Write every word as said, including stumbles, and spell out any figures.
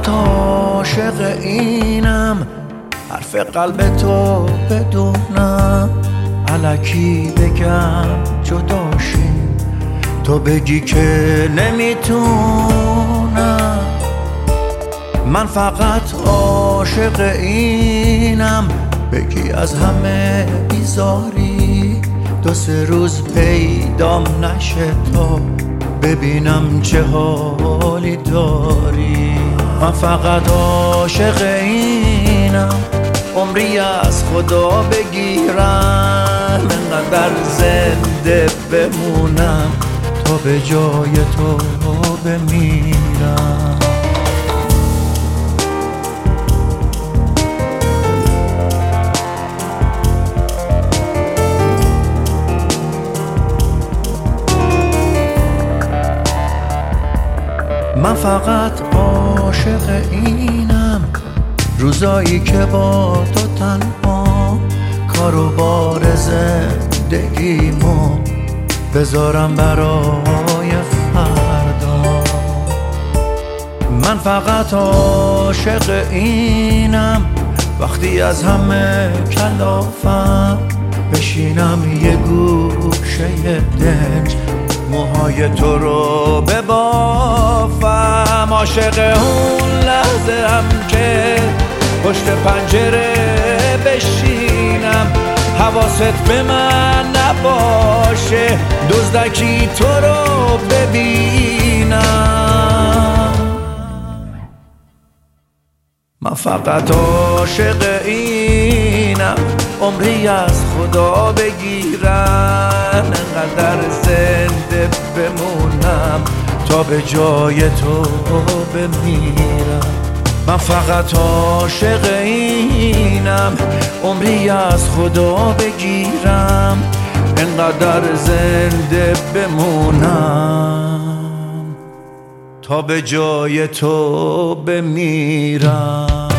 فقط عاشق اینم، حرف قلب تو بدونم، الکی بگم جداشیم تو بگی که نمیتونم. من فقط عاشق اینم، بگی از همه بیزاری، دو سه روز پیدام نشه تا ببینم چه حالی داری. من فقط عاشق اینم، عمری از خدا بگیرم، انقدر زنده بمونم تا به جای تو بمیرم. من فقط عاشق اینم، روزایی که با تو تنها، کار و بار زندگیمو بذارم برای فردا. من فقط عاشق اینم، وقتی از همه کلافم بشینم یه گوشه دنج، موهای تو رو ببافم. عاشق اون لحظه هم که پشت پنجره بشینم، حواست به من نباشه، دزدکی تو رو ببینم. من فقط عاشق اینم، عمری از خدا بگیرم، انقدر زنده بمونم تا به جای تو بمیرم. من فقط عاشق اینم، عمری از خدا بگیرم، انقدر زنده بمونم تا به جای تو بمیرم.